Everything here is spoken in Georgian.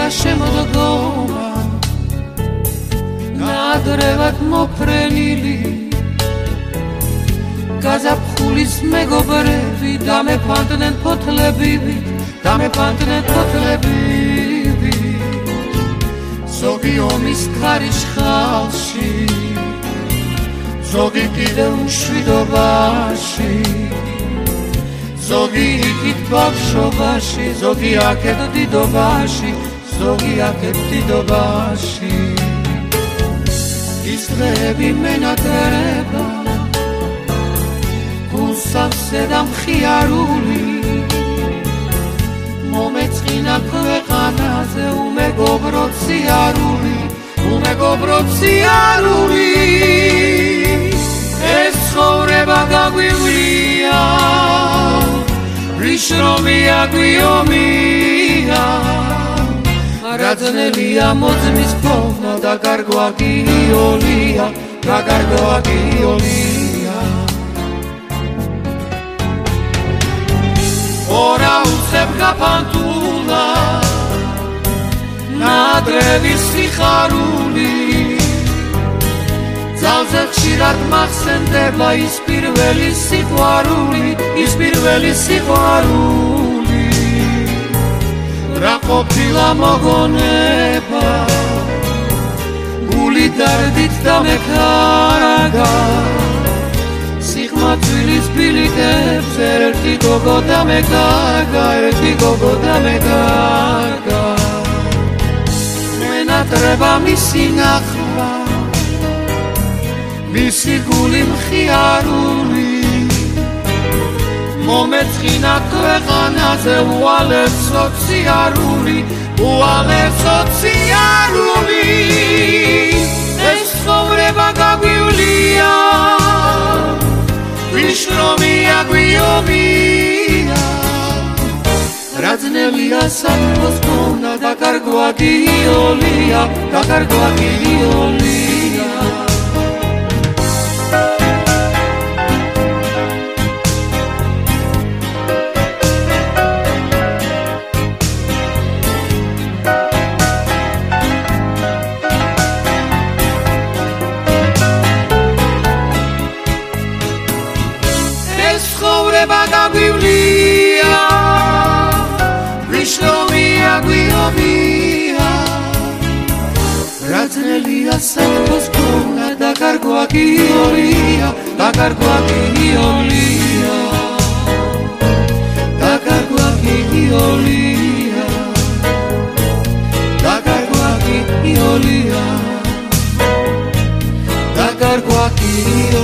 შემდგომა ნადრევად მოფრენილი გაზაფხულის მეგობრები დამეფანტნენ ფოთლები ზოგი ომის ქარის ხალში ზოგი კიდევ მშვიდობაში ზოგი იქით ბავშვობაში ზოგი აქეთ დიდობაში ის დღეები მენატრება გულსავსე და მხიარული მომეწყინა ქვეყანაზე უმეგობრო ციარული ეს ცხოვრება გაგვივლია რიშრომია გვიომია რაძნელია მოძმის ფოვნა და გარგვა გიოლია ორა უცებ გაფანტულა ნადრევის სიხარული ძალზე ხშირად მახსენდება ის პირველი სიყვარული რა ყოფილა მოგონება გული დარდით დამექარაგა სიღმათვილის ბილიკებზე ერთი გოგო დამეკარგა მენატრება მისი ნახვა მისი გული მხიარული მომეწყინა ქვეყანაზე უალერსო ციარული ეს ცხოვრება გაგვივლია რიშრომია გვიომია რაძნელია საქმოს ფოვნა და გარგვა გიოლია ცხოვრება გაგვივლია რიშრომია გვიომია რაძნელია საქმოს ფოვნა და გარგვა გიოლია და გარგვა გიოლია